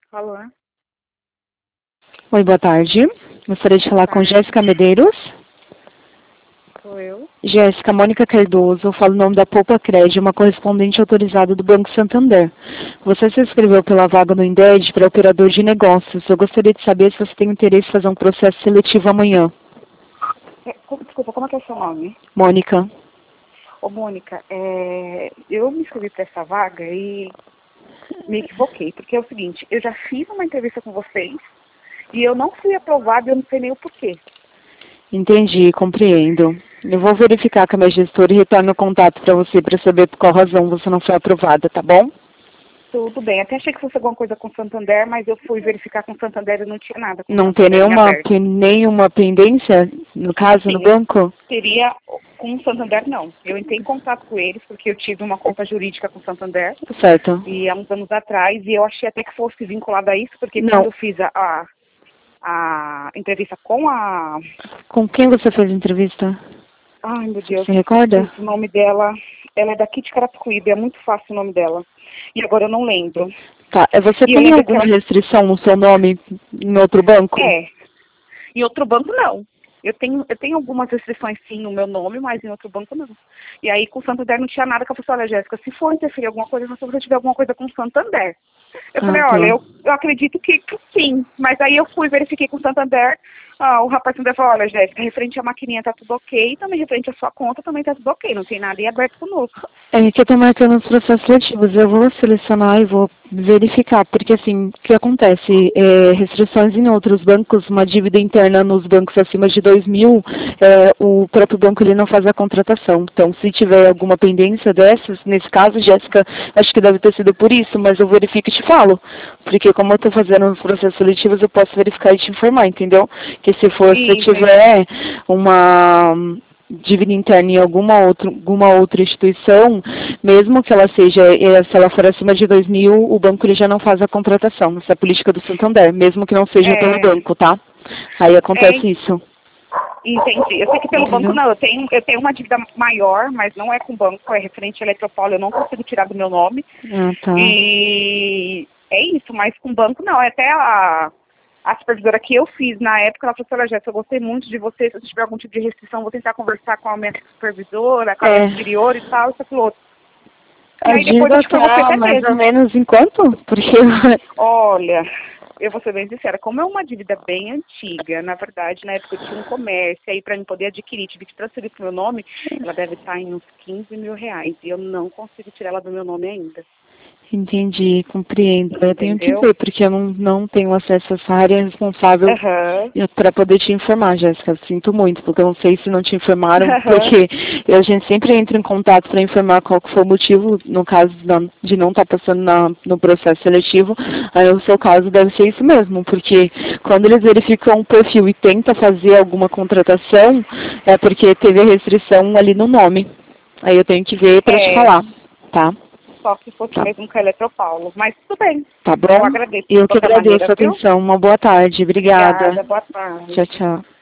Alô? Oi, boa tarde. Gostaria de falar com Jéssica Medeiros. Sou eu. Jéssica, Mônica Cardoso, eu falo o nome da Poupa Crédito, uma correspondente autorizada do Banco Santander. Você se inscreveu pela vaga no INDED para operador de negócios. Eu gostaria de saber se você tem interesse em fazer um processo seletivo amanhã. Desculpa, como é que é o seu nome? Mônica. Ô, Mônica, eu me inscrevi para essa vaga e me equivoquei, porque é o seguinte, eu já fiz uma entrevista com vocês e eu não fui aprovada e eu não sei nem o porquê. Entendi, compreendo. Eu vou verificar com a minha gestora e retorno o contato para você para saber por qual razão você não foi aprovada, tá bom? Tudo bem, até achei que fosse alguma coisa com Santander, mas eu fui verificar com Santander e não tinha nada com Não tem Santander em aberto. nenhuma pendência, no caso, no Sim, banco? teria com o Santander, não. Eu entrei em contato com eles porque eu tive uma conta jurídica com o Santander Certo. e há uns anos atrás, e eu achei até que fosse vinculado a isso, porque Não. quando eu fiz a entrevista com a... Com quem você fez a entrevista? Ai, meu Deus, Você recorda? o nome dela, ela é daqui de Carapicuíba, é muito fácil o nome dela. E agora eu não lembro. Tá. Você E eu tem lembro que alguma ela... restrição no seu nome em outro banco? Em outro banco não. Eu tenho algumas restrições sim no meu nome, mas em outro banco não. E aí com o Santander não tinha nada, que eu falei, olha, Jéssica, se for interferir alguma coisa, se você tiver alguma coisa com o Santander. Eu falei, Ah, tá. olha, eu acredito que sim. Mas aí eu fui, verifiquei com o Santander, o rapaz do Santander falou, olha, Jéssica, referente à maquininha tá tudo ok, também referente à sua conta também tá tudo ok, não tem nada em aberto conosco. É que eu tô marcando os processos seletivos. Eu vou selecionar e vou verificar, porque assim, o que acontece? Restrições em outros bancos, uma dívida interna nos bancos acima de 2.000, o próprio banco ele não faz a contratação. Então, se tiver alguma pendência dessas, nesse caso, Jéssica, acho que deve ter sido por isso, mas eu verifico e te falo. Porque como eu tô fazendo os processos seletivos, eu posso verificar e te informar, entendeu? Que se Sim, tiver uma dívida interna em alguma outra instituição, mesmo que ela seja, se ela for acima de 2.000, o banco ele já não faz a contratação. Essa é a política do Santander, mesmo que não seja pelo banco, tá? Aí acontece isso. Entendi. Eu sei que pelo banco Entendeu? não, eu tenho uma dívida maior, mas não é com o banco, é referente à Eletropaulo, eu não consigo tirar do meu nome. Ah, tá. E é isso, mas com o banco não. É até a supervisora que eu fiz na época, ela falou assim, olha, Jéssica, eu gostei muito de você, se tiver algum tipo de restrição, vou tentar conversar com a minha supervisora, com a minha superior e tal, isso aquilo outro. E A aí depois dívida acho que foi você tá até mais ou mesmo. menos em quanto? Porque Olha, eu vou ser bem sincera, como é uma dívida bem antiga, na verdade, na época eu tinha um comércio, aí para mim poder adquirir, tive que transferir para o meu nome, ela deve estar em uns 15 mil reais, e eu não consigo tirar ela do meu nome ainda. Entendi, compreendo. Eu tenho que Entendeu? ver, porque eu não tenho acesso a essa área responsável Aham. para poder te informar, Jéssica. Eu sinto muito, porque eu não sei se não te informaram, porque a gente sempre entra em contato para informar qual que foi o motivo, no caso de não estar passando no processo seletivo. Aí no seu caso deve ser isso mesmo, porque quando eles verificam o perfil e tentam fazer alguma contratação, é porque teve a restrição ali no nome. Aí eu tenho que ver para te É, falar, tá? só se fosse Tá. mesmo com a Eletropaulo. Mas tudo bem. Tá Eu bom? agradeço de Eu que qualquer agradeço maneira, a viu? atenção. Uma boa tarde. Obrigada, Obrigada. boa Tchau, tarde. tchau.